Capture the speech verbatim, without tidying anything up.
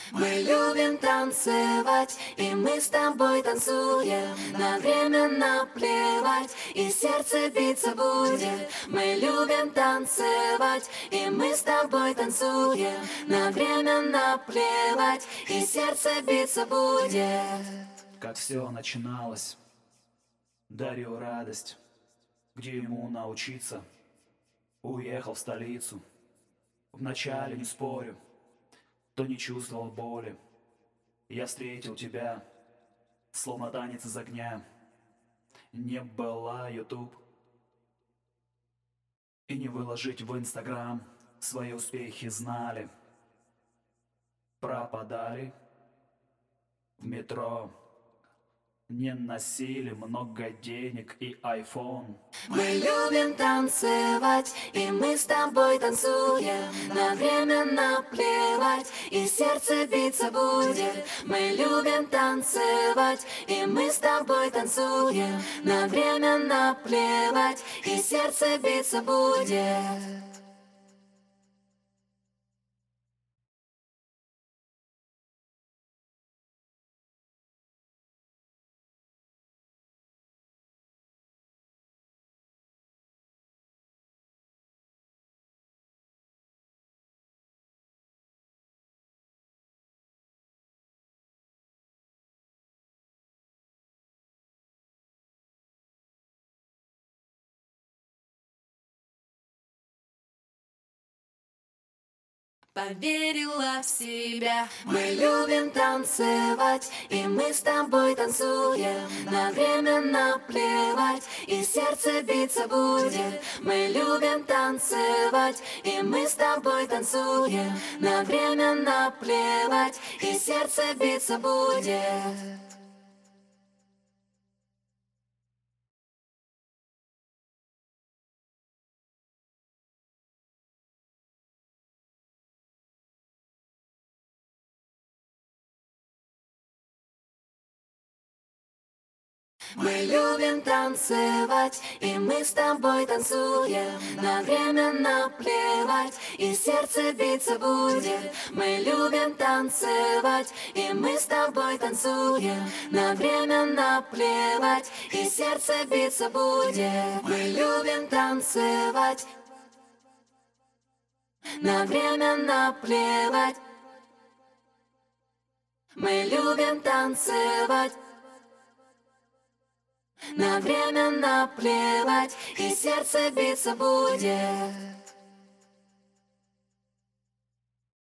Мы любим танцевать, и мы с тобой танцуем. На время наплевать, и сердце биться будет. Мы любим танцевать, и мы с тобой танцуем. На время наплевать, и сердце биться будет. Как все начиналось, дарил радость, где ему научиться. Уехал в столицу, вначале не спорю, то не чувствовал боли. Я встретил тебя, словно танец из огня. Не была ютуб, и не выложить в инстаграм. Свои успехи знали, пропадали в метро. Не носили много денег и айфон. Мы любим танцевать, и мы с тобой танцуем. На время наплевать, и сердце биться будет. Мы любим танцевать, и мы с тобой танцуем. На время наплевать, и сердце биться будет. Поверила в себя. Мы любим танцевать, и мы с тобой танцуем. На время наплевать, и сердце биться будет. Мы любим танцевать, и мы с тобой танцуем. На время наплевать, и сердце биться будет. Мы любим танцевать, и мы с тобой танцуем. На время наплевать, и сердце биться будет. Мы любим танцевать, и мы с тобой танцуем. На время наплевать, и сердце биться будет. Мы любим танцевать. На время наплевать. Мы любим танцевать. На время наплевать, и сердце биться будет.